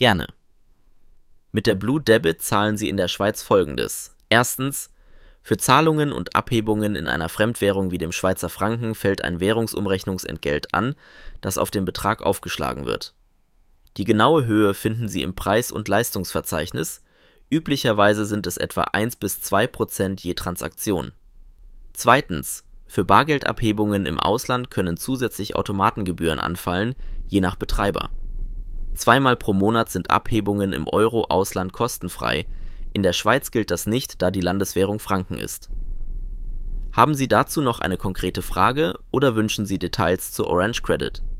Gerne. Mit der Blue Debit zahlen Sie in der Schweiz Folgendes: Erstens: Für Zahlungen und Abhebungen in einer Fremdwährung wie dem Schweizer Franken fällt ein Währungsumrechnungsentgelt an, das auf den Betrag aufgeschlagen wird. Die genaue Höhe finden Sie im Preis- und Leistungsverzeichnis, üblicherweise sind es etwa 1-2% je Transaktion. Zweitens: Für Bargeldabhebungen im Ausland können zusätzlich Automatengebühren anfallen, je nach Betreiber. Zweimal pro Monat sind Abhebungen im Euro-Ausland kostenfrei, in der Schweiz gilt das nicht, da die Landeswährung Franken ist. Haben Sie dazu noch eine konkrete Frage oder wünschen Sie Details zu Orange Credit?